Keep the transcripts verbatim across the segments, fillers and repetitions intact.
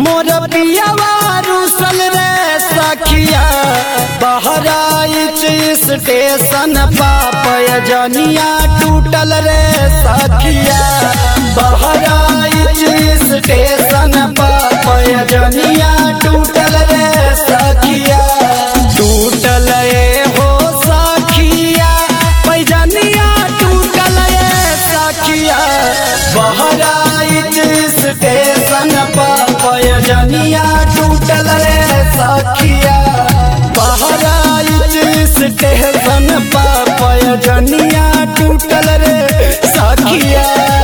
मोर पियावा रुसल रे सखिया बहराइच स्टेशन पापय जनिया टूटल रे सखिया बहराइच स्टेशन पापय जनिया टूटल रे सखिया टूटल ए हो सखिया पैजनिया टूटल ए सखिया बहराइच स्टेशन पापय जनिया टूटल रे सखिया बहराइच स्टेशन पापय जनिया टूटल रे सखिया।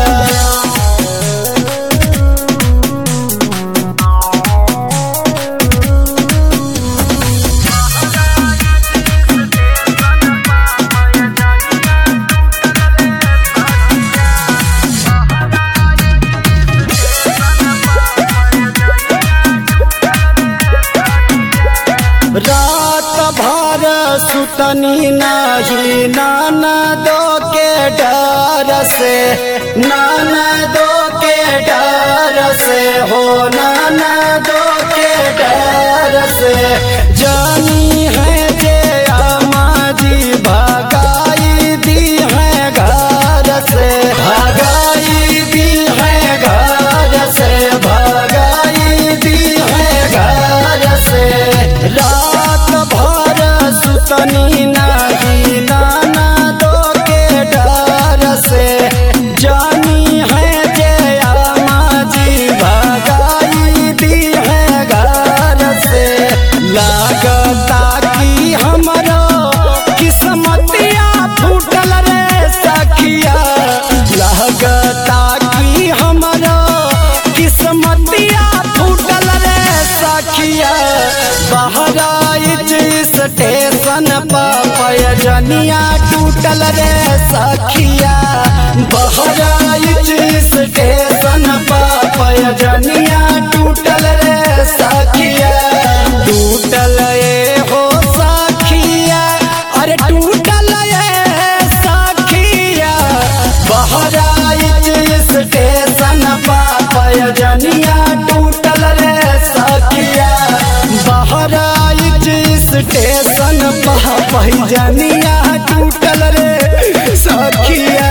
रात भर सुतनी नाही ननदो के डर से ननदो के डर से हो ननदो के डर से जानी है जे अमाजी भगाई दी है घर से भगाई दी है घर से भगाई दी है घर से रात भर सुतनी नाही ननदो के डर से जानी है जे अमाजी भगाई दी है घर से लागता कि हमरो किस्मतिया फूटल रे सखिया लागता कि हमरो किस्मतिया फूटल रे सखिया बहराइच स्टेशन पापय जनिया टूटल रे सखिया बहराइच स्टेशन पापय जनिया टूटल रे सखिया टूटल ए हो सखिया अरे टूटल ए सखिया बहराइच स्टेशन पापय जनिया टूटल रे सखिया बहराइच स्टेशन पापय जनिया टूटल रे सखिया।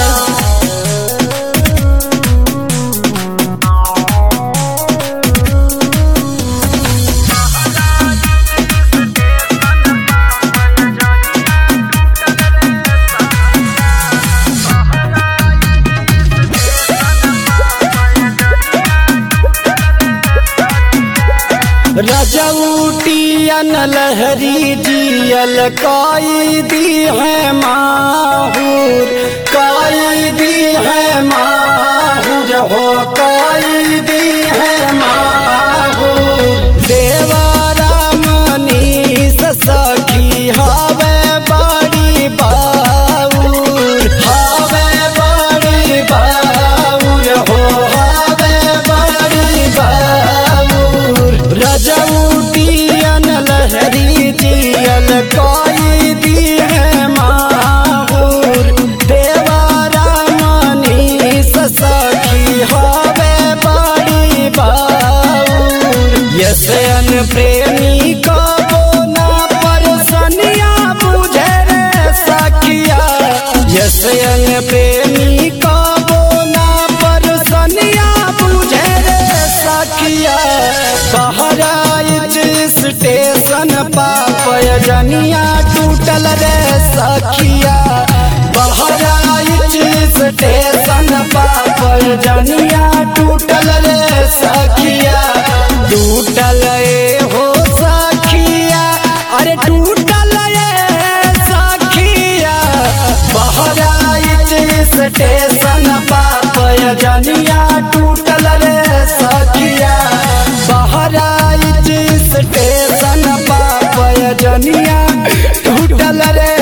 रजौटियन लहरी जियल काई दी है माहूर काई दी है माहूर हो काई दी है माहूर देवारा मनीष सखी हवे बड़ी बाऊर हवे बड़ी बाऊर हो हवे बड़ी बाऊर रजौटियन लहरी जियल कोई दी है माहूर देवारा मनीष सखी हवे बड़ी बाऊर यसन प्रेमी को बोना परसनिया बुझे रे सखिया यसन प्रेमी को बोना परसनिया बुझे रे सखिया बहराइच स्टेशन पापय जनिया टूटल रे सखिया बहराइच स्टेशन पापय जनिया टूटल रे सखिया टूटल ए हो सखिया अरे टूटल ए सखिया बहराइच स्टेशन पापय जनिया टूटल रे सखिया बहराइच स्टेशन पापय जनिया टूटल रे